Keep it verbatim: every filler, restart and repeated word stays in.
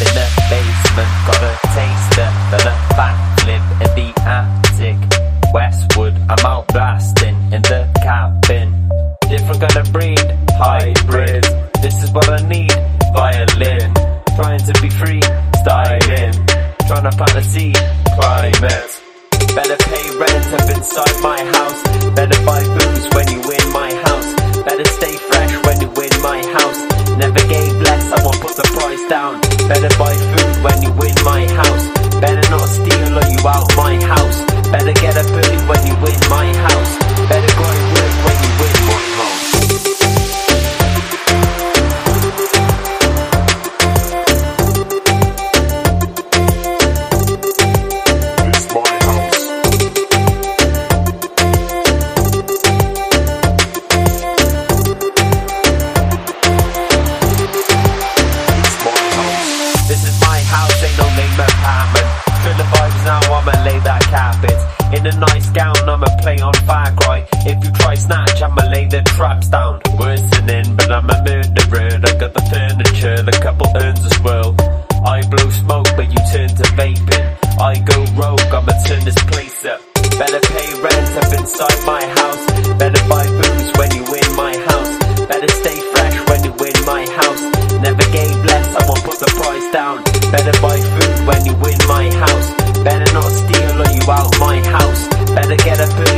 in the basement, got a taster, done a backflip in the attic. Westwood, I'm out blasting in the cabin. Different kind of breed, hybrid. This is what I need, violin. Trying to be free, styling. Trying to plant a seed, climate. Better pay rent up inside my house. Better buy booze when you in my house. Better stay fresh when you in my house. Never gave less, I won't put the price down. Better buy food when you in my house. Better not steal or you out my house. Better get a food when you in my house. Better go and work when you in my house. In a nice gown, I'ma play on fag right. If you try snatch, I'ma lay the traps down. Worsening, but I'm a murderer. I got the furniture, the couple earns as well. I blow smoke, but you turn to vaping. I go rogue, I'ma turn this place up. Better pay rent up inside my house. Better buy booze when you in my house. Better stay fresh when you in my house. Never gave less, I won't put the price down. Better buy food when you in my house. Better not steal or you out my house. Better get a food